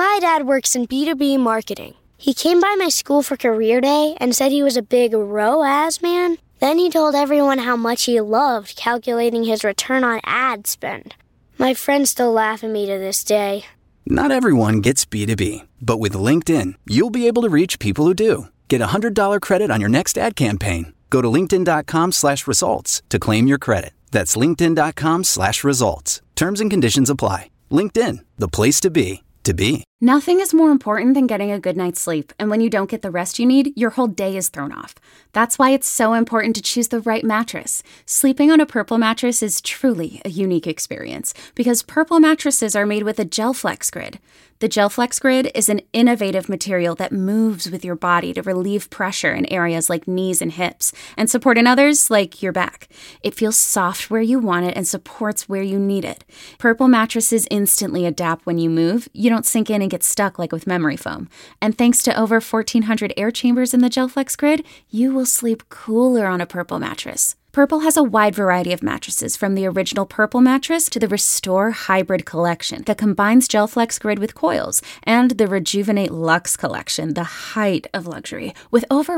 My dad works in B2B marketing. He came by my school for career day and said he was a big ROAS man. Then he told everyone how much he loved calculating his return on ad spend. My friends still laugh at me to this day. Not everyone gets B2B, but with LinkedIn, you'll be able to reach people who do. Get a $100 credit on your next ad campaign. Go to linkedin.com/results to claim your credit. That's linkedin.com/results. Terms and conditions apply. LinkedIn, the place to be, to be. Nothing is more important than getting a good night's sleep, and when you don't get the rest you need, your whole day is thrown off. That's why it's so important to choose the right mattress. Sleeping on a Purple mattress is truly a unique experience, because Purple mattresses are made with a GelFlex Grid. The GelFlex Grid is an innovative material that moves with your body to relieve pressure in areas like knees and hips, and support in others like your back. It feels soft where you want it and supports where you need it. Purple mattresses instantly adapt when you move. You don't sink in and get stuck like with memory foam. And thanks to over 1,400 air chambers in the GelFlex Grid, you will sleep cooler on a Purple mattress. Purple has a wide variety of mattresses, from the original Purple mattress to the Restore Hybrid collection that combines GelFlex Grid with coils, and the Rejuvenate Luxe collection, the height of luxury, with over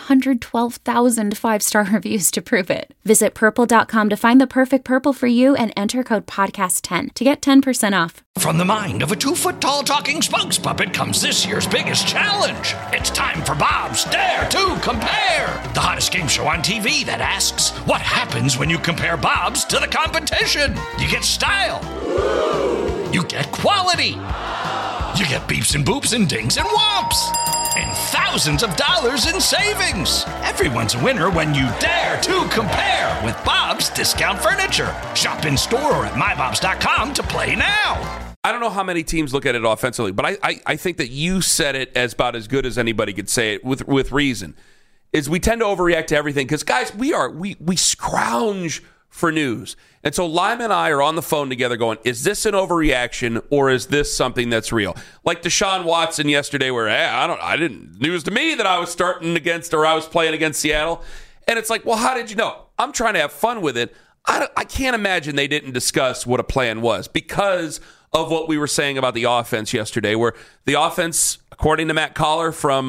112,000 five-star reviews to prove it. Visit purple.com to find the perfect Purple for you and enter code podcast10 to get 10% off. From the mind of a 2-foot-tall talking spokes puppet comes this year's biggest challenge. It's time for Bob's Dare to Compare, the hottest game show on TV that asks, what happens when you compare Bob's to the competition? You get style. You get quality. You get beeps and boops and dings and whomps. And thousands of dollars in savings. Everyone's a winner when you dare to compare with Bob's Discount Furniture. Shop in store or at mybobs.com to play now. I don't know how many teams look at it offensively, but I think that you said it as about as good as anybody could say it with reason. Is we tend to overreact to everything because, guys, we scrounge for news. And so Lyman and I are on the phone together going, is this an overreaction or is this something that's real? Like Deshaun Watson yesterday where I didn't news to me that I was starting against or I was playing against Seattle. And it's like, well, how did you know? I'm trying to have fun with it. I can't imagine they didn't discuss what a plan was because of what we were saying about the offense yesterday, where the offense, according to Matt Collar from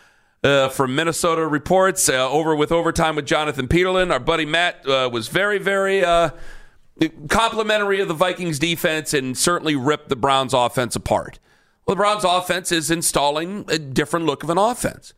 Minnesota Reports, over with Overtime with Jonathan Peterlin, our buddy Matt was very, very complimentary of the Vikings defense and certainly ripped the Browns offense apart. Well, the Browns offense is installing a different look of an offense.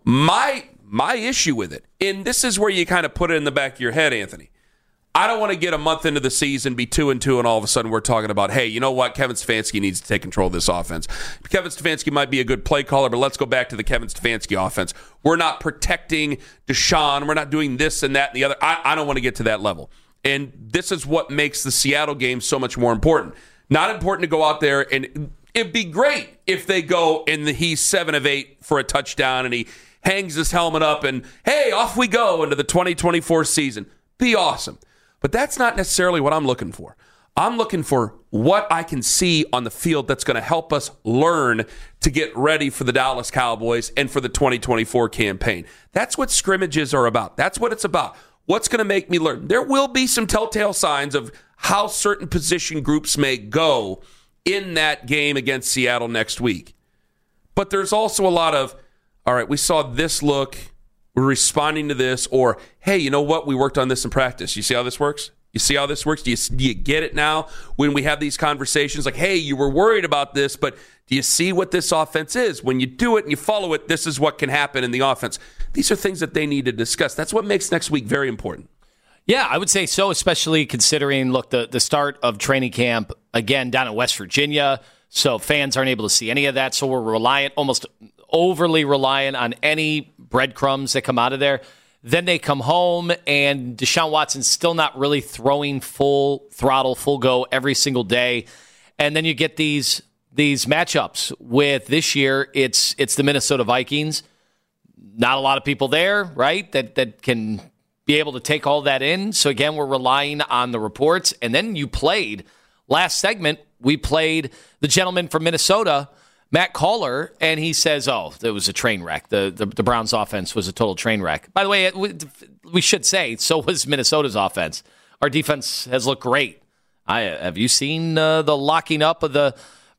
My issue with it, and this is where you kind of put it in the back of your head, Anthony. I don't want to get a month into the season, be 2-2, and all of a sudden we're talking about, hey, you know what? Kevin Stefanski needs to take control of this offense. Kevin Stefanski might be a good play caller, but let's go back to the Kevin Stefanski offense. We're not protecting Deshaun. We're not doing this and that and the other. I don't want to get to that level. And this is what makes the Seattle game so much more important. Not important to go out there, and it'd be great if they go and he's 7 of 8 for a touchdown and he hangs his helmet up and, hey, off we go into the 2024 season. Be awesome. But that's not necessarily what I'm looking for. I'm looking for what I can see on the field that's going to help us learn to get ready for the Dallas Cowboys and for the 2024 campaign. That's what scrimmages are about. That's what it's about. What's going to make me learn? There will be some telltale signs of how certain position groups may go in that game against Seattle next week. But there's also a lot of, all right, we saw this look, we're responding to this, or, hey, you know what? We worked on this in practice. You see how this works? You see how this works? Do you get it now when we have these conversations? Like, hey, you were worried about this, but do you see what this offense is? When you do it and you follow it, this is what can happen in the offense. These are things that they need to discuss. That's what makes next week very important. Yeah, I would say so, especially considering, look, the start of training camp, again, down in West Virginia, so fans aren't able to see any of that, so we're reliant, almost overly reliant on any breadcrumbs that come out of there. Then they come home, and Deshaun Watson's still not really throwing full throttle, full go every single day. And then you get these matchups with this year, it's the Minnesota Vikings. Not a lot of people there, right, that can be able to take all that in. So, again, we're relying on the reports. And then you played, last segment, we played the gentleman from Minnesota, Matt Collar, and he says, oh, it was a train wreck. The Browns' offense was a total train wreck. By the way, we should say, so was Minnesota's offense. Our defense has looked great. Have you seen the locking up of the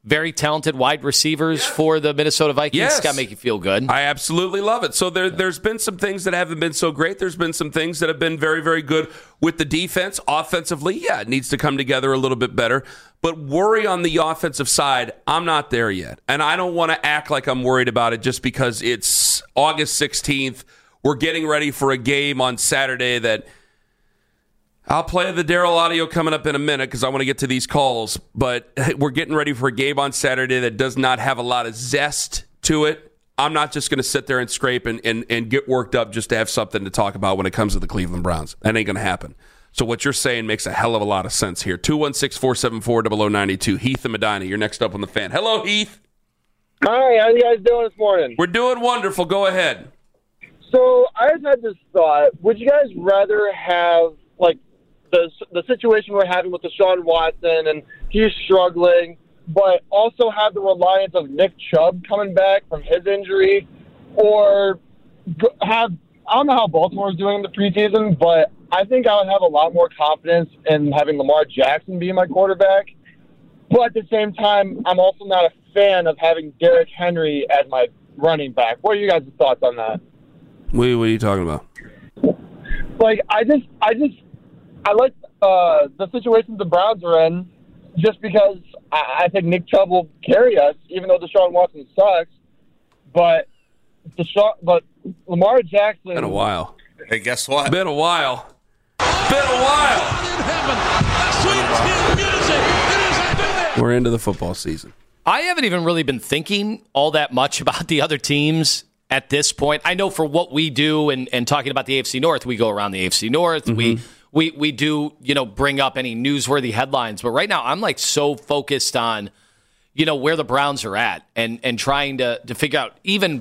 very talented wide receivers for the Minnesota Vikings. Yes. It's got to make you feel good. I absolutely love it. So there's been some things that haven't been so great. There's been some things that have been very, very good with the defense. Offensively, yeah, it needs to come together a little bit better. But worry on the offensive side, I'm not there yet. And I don't want to act like I'm worried about it just because it's August 16th. We're getting ready for a game on Saturday that I'll play the Daryl audio coming up in a minute because I want to get to these calls. But we're getting ready for a game on Saturday that does not have a lot of zest to it. I'm not just going to sit there and scrape and get worked up just to have something to talk about when it comes to the Cleveland Browns. That ain't going to happen. So what you're saying makes a hell of a lot of sense here. 216-474-0092. Heath and Medina, you're next up on the Fan. Hello, Heath. Hi, how you guys doing this morning? We're doing wonderful. Go ahead. So I just had this thought. Would you guys rather have, like, the situation we're having with Deshaun Watson and he's struggling, but also have the reliance of Nick Chubb coming back from his injury, or have, I don't know how Baltimore's doing in the preseason, but I think I would have a lot more confidence in having Lamar Jackson be my quarterback. But at the same time, I'm also not a fan of having Derrick Henry as my running back. What are you guys' thoughts on that? What are you talking about? Like, I like the situations the Browns are in just because I think Nick Chubb will carry us, even though Deshaun Watson sucks. But Lamar Jackson... Been a while. Hey, guess what? Been a while. We're into the football season. I haven't even really been thinking all that much about the other teams at this point. I know for what we do and talking about the AFC North, we go around the AFC North. Mm-hmm. We do, bring up any newsworthy headlines. But right now, I'm like so focused on, where the Browns are at and trying to figure out, even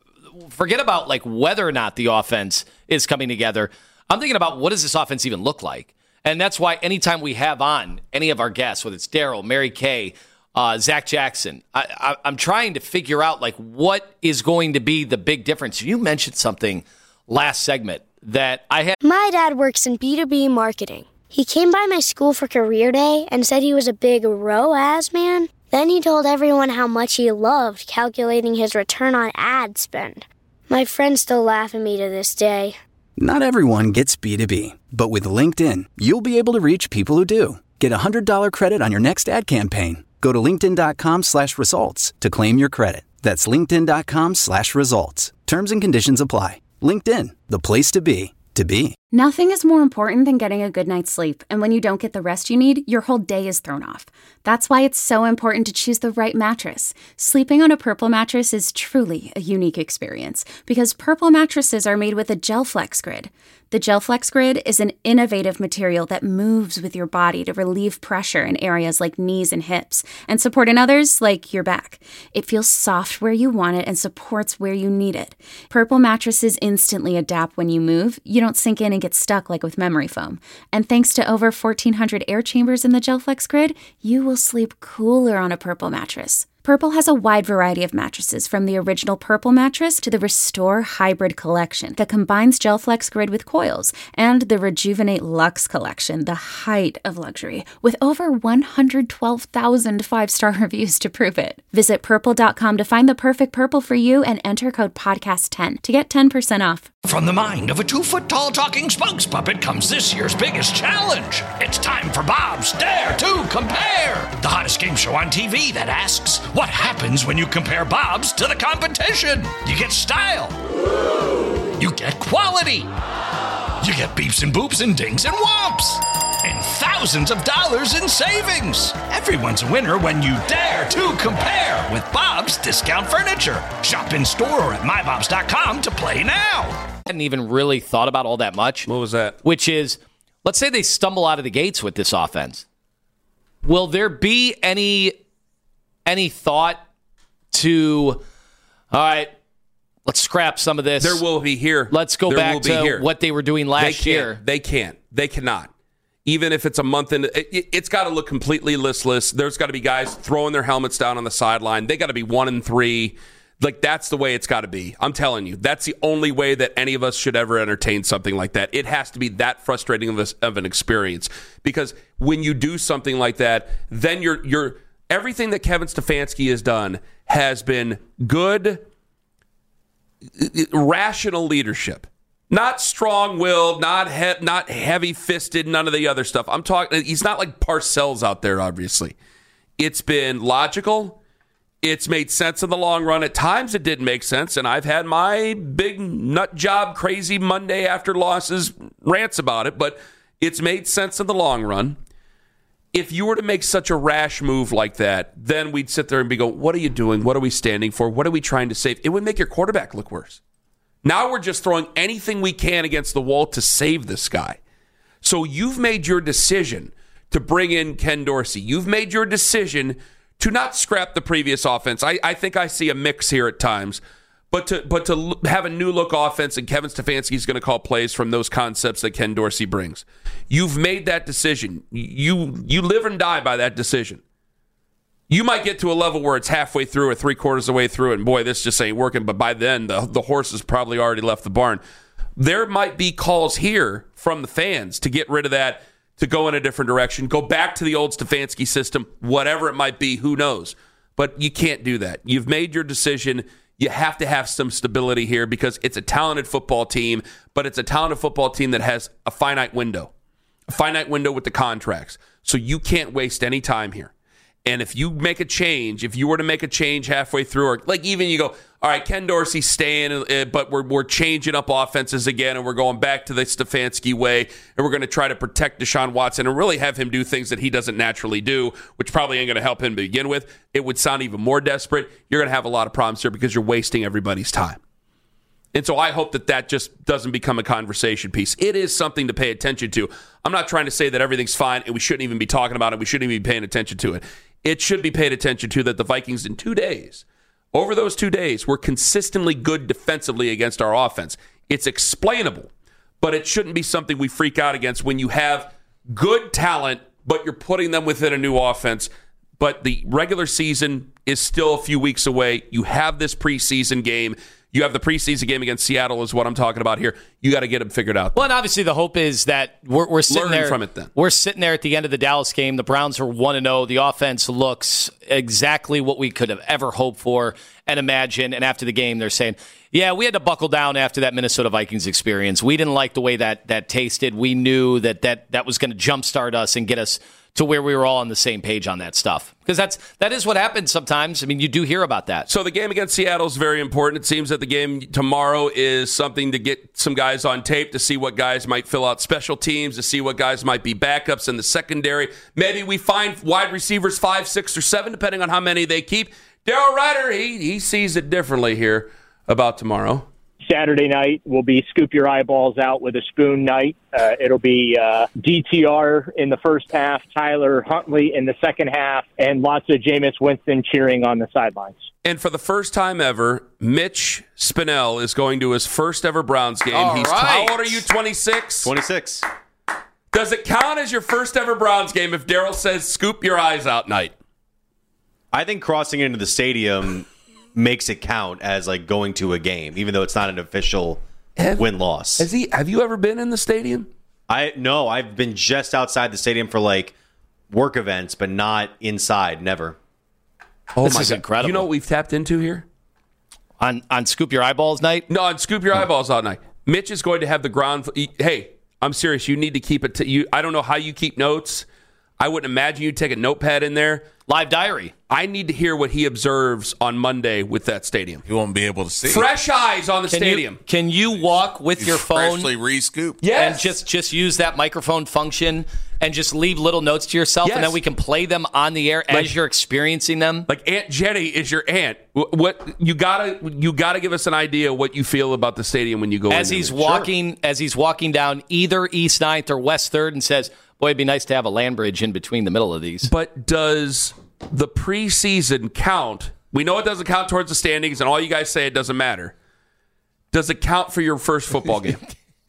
forget about like whether or not the offense is coming together. I'm thinking about what does this offense even look like? And that's why anytime we have on any of our guests, whether it's Daryl, Mary Kay, Zach Jackson, I'm trying to figure out like what is going to be the big difference. You mentioned something last segment that I had. My dad works in B2B marketing. He came by my school for career day and said he was a big ROAS man. Then he told everyone how much he loved calculating his return on ad spend. My friends still laugh at me to this day. Not everyone gets B2B, but with LinkedIn, you'll be able to reach people who do. Get a $100 credit on your next ad campaign. Go to linkedin.com/results to claim your credit. That's linkedin.com/results. Terms and conditions apply. LinkedIn, the place to be, to be. Nothing is more important than getting a good night's sleep, and when you don't get the rest you need, your whole day is thrown off. That's why it's so important to choose the right mattress. Sleeping on a Purple mattress is truly a unique experience, because Purple mattresses are made with a GelFlex Grid. The GelFlex Grid is an innovative material that moves with your body to relieve pressure in areas like knees and hips, and support in others like your back. It feels soft where you want it and supports where you need it. Purple mattresses instantly adapt when you move. You don't sink in and get stuck like with memory foam. And thanks to over 1,400 air chambers in the GelFlex Grid, you will sleep cooler on a Purple mattress. Purple has a wide variety of mattresses, from the original Purple mattress to the Restore Hybrid collection that combines GelFlex Grid with coils, and the Rejuvenate Luxe collection, the height of luxury, with over 112,000 five-star reviews to prove it. Visit Purple.com to find the perfect Purple for you and enter code podcast10 to get 10% off. From the mind of a 2-foot-tall talking spokes puppet comes this year's biggest challenge. It's time for Bob's Dare to Compare, the hottest game show on TV that asks, what happens when you compare Bob's to the competition? You get style. You get quality. You get beeps and boops and dings and whomps. And thousands of dollars in savings. Everyone's a winner when you dare to compare with Bob's Discount Furniture. Shop in store or at mybobs.com to play now. I hadn't even really thought about all that much. What was that? Which is, let's say they stumble out of the gates with this offense. Will there be any thought to, all right, let's scrap some of this. There will be here. Let's go back to what they were doing last year. They can't. They cannot. Even if it's a month in, it's got to look completely listless. There's got to be guys throwing their helmets down on the sideline. They got to be 1-3. Like, that's the way it's got to be. I'm telling you, that's the only way that any of us should ever entertain something like that. It has to be that frustrating of an experience, because when you do something like that, then you're everything that Kevin Stefanski has done has been good, rational leadership. Not strong-willed, not heavy-fisted, none of the other stuff. I'm talking. He's not like Parcells out there, obviously. It's been logical. It's made sense in the long run. At times it didn't make sense, and I've had my big nut job, crazy Monday after losses rants about it, but it's made sense in the long run. If you were to make such a rash move like that, then we'd sit there and be going, what are you doing? What are we standing for? What are we trying to save? It would make your quarterback look worse. Now we're just throwing anything we can against the wall to save this guy. So you've made your decision to bring in Ken Dorsey. You've made your decision to not scrap the previous offense. I think I see a mix here at times. But to have a new look offense, and Kevin Stefanski is going to call plays from those concepts that Ken Dorsey brings. You've made that decision. You live and die by that decision. You might get to a level where it's halfway through or 3/4 of the way through, and boy, this just ain't working. But by then, the horse has probably already left the barn. There might be calls here from the fans to get rid of that, to go in a different direction, go back to the old Stefanski system, whatever it might be, who knows. But you can't do that. You've made your decision. You have to have some stability here because it's a talented football team, but it's a talented football team that has a finite window with the contracts. So you can't waste any time here. And if you make a change, if you were to make a change halfway through, or like even you go, all right, Ken Dorsey's staying, but we're changing up offenses again, and we're going back to the Stefanski way, and we're going to try to protect Deshaun Watson and really have him do things that he doesn't naturally do, which probably ain't going to help him to begin with. It would sound even more desperate. You're going to have a lot of problems here because you're wasting everybody's time. And so I hope that just doesn't become a conversation piece. It is something to pay attention to. I'm not trying to say that everything's fine and we shouldn't even be talking about it. We shouldn't even be paying attention to it. It should be paid attention to that the Vikings in 2 days, over those 2 days, were consistently good defensively against our offense. It's explainable, but it shouldn't be something we freak out against when you have good talent, but you're putting them within a new offense. But the regular season is still a few weeks away. You have this preseason game. You have the preseason game against Seattle is what I'm talking about here. You got to get them figured out. Well, and obviously the hope is that we're sitting Learning there from it then. We're sitting there at the end of the Dallas game. The Browns are 1-0. The offense looks exactly what we could have ever hoped for and imagined. And after the game, they're saying, yeah, we had to buckle down after that Minnesota Vikings experience. We didn't like the way that tasted. We knew that was going to jumpstart us and get us to where we were all on the same page on that stuff. Because that is what happens sometimes. I mean, you do hear about that. So the game against Seattle is very important. It seems that the game tomorrow is something to get some guys on tape, to see what guys might fill out special teams, to see what guys might be backups in the secondary. Maybe we find wide receivers 5, 6, or 7, depending on how many they keep. Daryl Ryder, he sees it differently here about tomorrow. Saturday night will be scoop your eyeballs out with a spoon night. It'll be DTR in the first half, Tyler Huntley in the second half, and lots of Jameis Winston cheering on the sidelines. And for the first time ever, Mitch Spinell is going to his first ever Browns game. All right. How old are you, 26? 26. Does it count as your first ever Browns game if Daryl says scoop your eyes out night? I think crossing into the stadium makes it count as like going to a game, even though it's not an official win-loss. Have you ever been in the stadium? No, I've been just outside the stadium for like work events, but not inside. Never. Oh, this my is God. incredible. You know what we've tapped into here? On Scoop Your Eyeballs night? No, on Scoop Your Eyeballs out night. Mitch is going to have the ground. Hey, I'm serious. You need to keep it. I don't know how you keep notes. I wouldn't imagine you'd take a notepad in there. Live diary. I need to hear what he observes on Monday with that stadium. You won't be able to see. Fresh eyes on the stadium. Can you walk with your phone? Freshly re-scooped. Yes. And just use that microphone function and just leave little notes to yourself, and then we can play them on the air as you're experiencing them. Like Aunt Jenny is your aunt. What you gotta give us an idea what you feel about the stadium when you go as in he's there. walking as he's walking down either East 9th or West 3rd and says, boy, it'd be nice to have a land bridge in between the middle of these. But does the preseason count? We know it doesn't count towards the standings, and all you guys say it doesn't matter. Does it count for your first football game?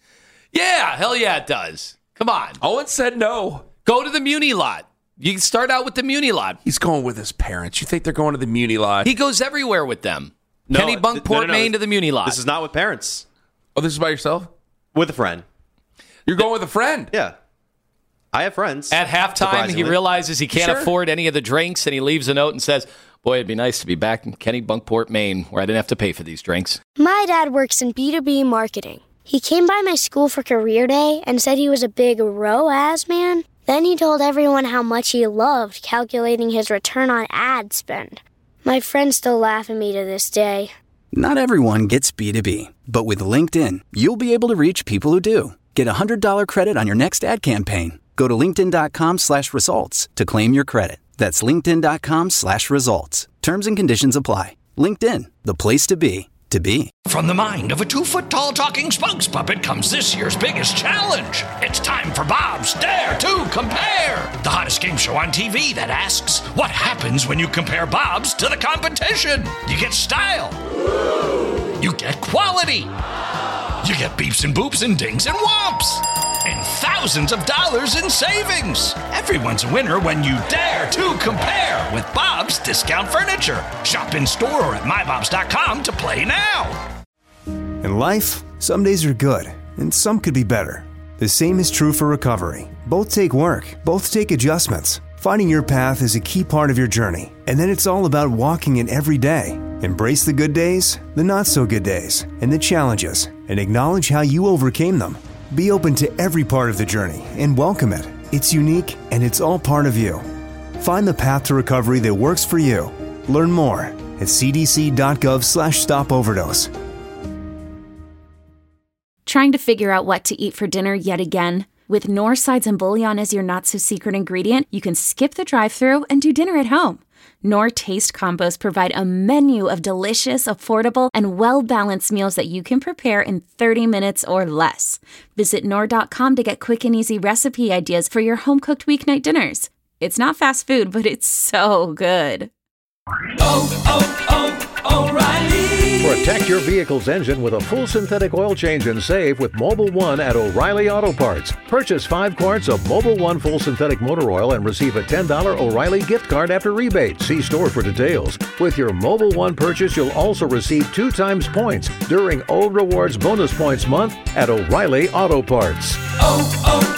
Yeah, hell yeah, it does. Come on. Owen said no. Go to the Muni lot. You can start out with the Muni lot. He's going with his parents. You think they're going to the Muni lot? He goes everywhere with them. No, Kenny Bunkport, Maine to the Muni lot. This is not with parents. Oh, this is by yourself? With a friend. You're going with a friend? Yeah. I have friends. At halftime, he realizes he can't afford any of the drinks, and he leaves a note and says, boy, it'd be nice to be back in Kennebunkport, Maine, where I didn't have to pay for these drinks. My dad works in B2B marketing. He came by my school for career day and said he was a big ROAS man. Then he told everyone how much he loved calculating his return on ad spend. My friends still laugh at me to this day. Not everyone gets B2B, but with LinkedIn, you'll be able to reach people who do. Get a $100 credit on your next ad campaign. Go to linkedin.com/results to claim your credit. That's linkedin.com/results. Terms and conditions apply. LinkedIn, the place to be, to be. From the mind of a 2-foot-tall talking spokes puppet comes this year's biggest challenge. It's time for Bob's Dare to Compare, the hottest game show on TV that asks, what happens when you compare Bob's to the competition? You get style. You get quality. You get beeps and boops and dings and whomps. And thousands of dollars in savings. Everyone's a winner when you dare to compare with Bob's Discount Furniture. Shop in store or at mybobs.com to play now. In life, some days are good, and some could be better. The same is true for recovery. Both take work, both take adjustments. Finding your path is a key part of your journey, and then it's all about walking it every day. Embrace the good days, the not-so-good days, and the challenges, and acknowledge how you overcame them. Be open to every part of the journey and welcome it. It's unique, and it's all part of you. Find the path to recovery that works for you. Learn more at cdc.gov/stopoverdose. Trying to figure out what to eat for dinner yet again? With Knorr sides and bouillon as your not-so-secret ingredient, you can skip the drive-thru and do dinner at home. Knorr Taste Combos provide a menu of delicious, affordable, and well-balanced meals that you can prepare in 30 minutes or less. Visit Knorr.com to get quick and easy recipe ideas for your home-cooked weeknight dinners. It's not fast food, but it's so good. O'Reilly. Protect your vehicle's engine with a full synthetic oil change and save with Mobil 1 at O'Reilly Auto Parts. Purchase 5 quarts of Mobil 1 full synthetic motor oil and receive a $10 O'Reilly gift card after rebate. See store for details. With your Mobil 1 purchase, you'll also receive 2 times points during O Rewards Bonus Points Month at O'Reilly Auto Parts.